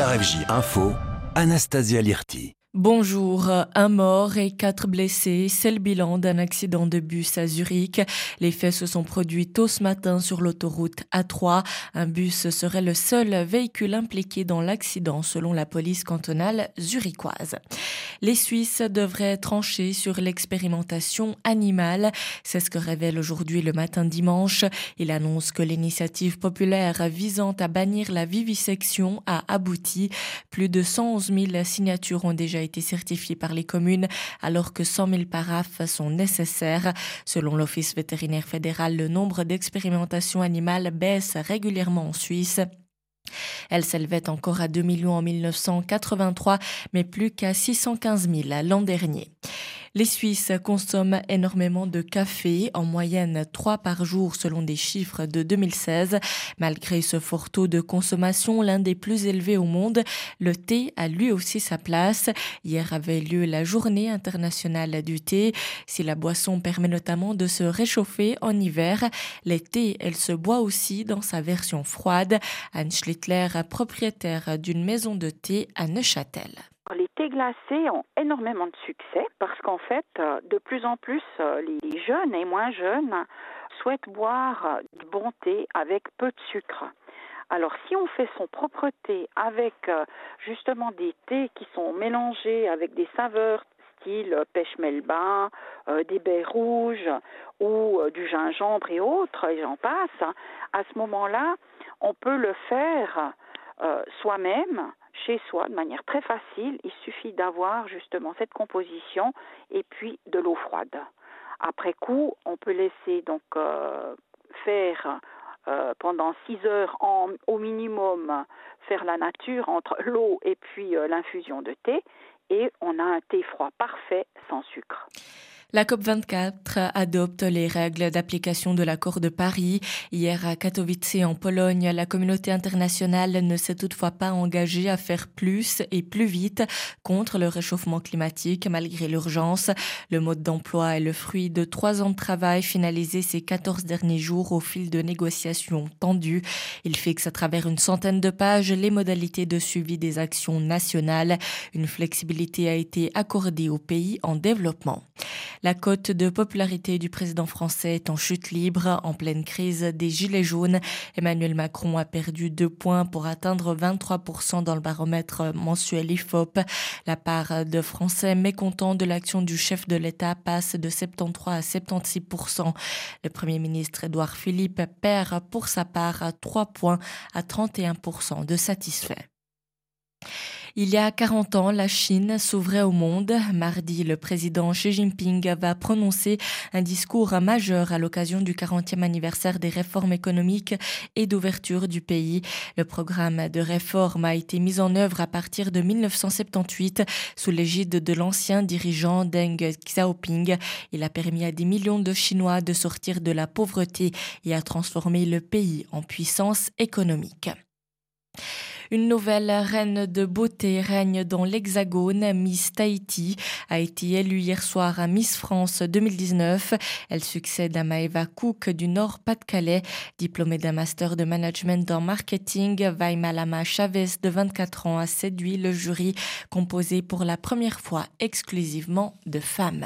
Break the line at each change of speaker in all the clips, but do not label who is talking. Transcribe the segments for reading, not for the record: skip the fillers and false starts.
RFJ Info, Anastasia Lirti.
Bonjour, un mort et 4 blessés, c'est le bilan d'un accident de bus à Zurich. Les faits se sont produits tôt ce matin sur l'autoroute A3. Un bus serait le seul véhicule impliqué dans l'accident selon la police cantonale zurichoise. Les Suisses devraient trancher sur l'expérimentation animale. C'est ce que révèle aujourd'hui le matin dimanche. Il annonce que l'initiative populaire visant à bannir la vivisection a abouti. Plus de 111 000 signatures ont déjà été certifiées par les communes, alors que 100 000 paraphes sont nécessaires. Selon l'Office vétérinaire fédéral, le nombre d'expérimentations animales baisse régulièrement en Suisse. Elle s'élevait encore à 2 millions en 1983, mais plus qu'à 615 000 l'an dernier. Les Suisses consomment énormément de café, en moyenne 3 par jour selon des chiffres de 2016. Malgré ce fort taux de consommation, l'un des plus élevés au monde, le thé a lui aussi sa place. Hier avait lieu la journée internationale du thé. Si la boisson permet notamment de se réchauffer en hiver, le thé, elle se boit aussi dans sa version froide. Anne Schlittler, propriétaire d'une maison de thé à Neuchâtel.
Les thés glacés ont énormément de succès parce qu'en fait, de plus en plus, les jeunes et moins jeunes souhaitent boire du bon thé avec peu de sucre. Alors, si on fait son propre thé avec justement des thés qui sont mélangés avec des saveurs style pêche melba, des baies rouges ou du gingembre et autres, et j'en passe, à ce moment-là, on peut le faire soi-même, chez soi, de manière très facile. Il suffit d'avoir justement cette composition et puis de l'eau froide. Après coup, on peut laisser donc faire pendant 6 heures au minimum, faire la nature entre l'eau et puis l'infusion de thé, et on a un thé froid parfait sans sucre.
La COP24 adopte les règles d'application de l'accord de Paris. Hier à Katowice en Pologne, la communauté internationale ne s'est toutefois pas engagée à faire plus et plus vite contre le réchauffement climatique malgré l'urgence. Le mode d'emploi est le fruit de 3 ans de travail finalisés ces 14 derniers jours au fil de négociations tendues. Il fixe à travers une centaine de pages les modalités de suivi des actions nationales. Une flexibilité a été accordée aux pays en développement. La cote de popularité du président français est en chute libre. En pleine crise des Gilets jaunes, Emmanuel Macron a perdu 2 points pour atteindre 23% dans le baromètre mensuel IFOP. La part de Français mécontents de l'action du chef de l'État passe de 73 à 76%. Le Premier ministre Édouard Philippe perd pour sa part 3 points à 31% de satisfaits. Il y a 40 ans, la Chine s'ouvrait au monde. Mardi, le président Xi Jinping va prononcer un discours majeur à l'occasion du 40e anniversaire des réformes économiques et d'ouverture du pays. Le programme de réforme a été mis en œuvre à partir de 1978 sous l'égide de l'ancien dirigeant Deng Xiaoping. Il a permis à des millions de Chinois de sortir de la pauvreté et a transformé le pays en puissance économique. Une nouvelle reine de beauté règne dans l'Hexagone. Miss Tahiti a été élue hier soir à Miss France 2019. Elle succède à Maeva Cook du Nord-Pas-de-Calais. Diplômée d'un master de management en marketing, Vaimalama Chavez de 24 ans a séduit le jury composé pour la première fois exclusivement de femmes.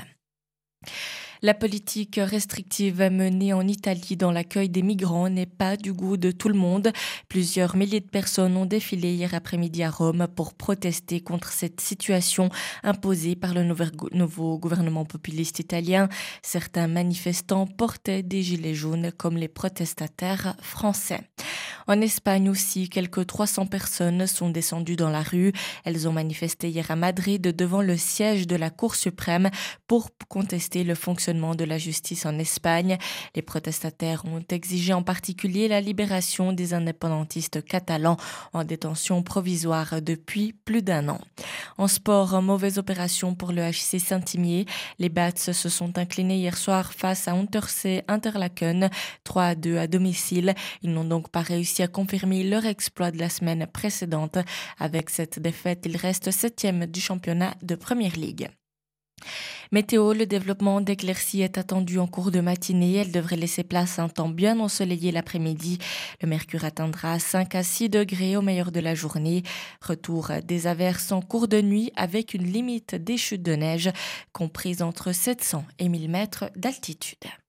La politique restrictive menée en Italie dans l'accueil des migrants n'est pas du goût de tout le monde. Plusieurs milliers de personnes ont défilé hier après-midi à Rome pour protester contre cette situation imposée par le nouveau gouvernement populiste italien. Certains manifestants portaient des gilets jaunes comme les protestataires français. En Espagne aussi, quelques 300 personnes sont descendues dans la rue. Elles ont manifesté hier à Madrid devant le siège de la Cour suprême pour contester le fonctionnement de la justice en Espagne. Les protestataires ont exigé en particulier la libération des indépendantistes catalans en détention provisoire depuis plus d'1 an. En sport, mauvaise opération pour le HC Saint-Imier. Les Bats se sont inclinés hier soir face à Untersee Interlaken, 3-2 à domicile. Ils n'ont donc pas réussi à confirmer leur exploit de la semaine précédente. Avec cette défaite, ils restent 7e du championnat de Première Ligue. Météo, le développement d'éclaircies est attendu en cours de matinée. Elle devrait laisser place à un temps bien ensoleillé l'après-midi. Le mercure atteindra 5 à 6 degrés au meilleur de la journée. Retour des averses en cours de nuit avec une limite des chutes de neige comprise entre 700 et 1000 mètres d'altitude.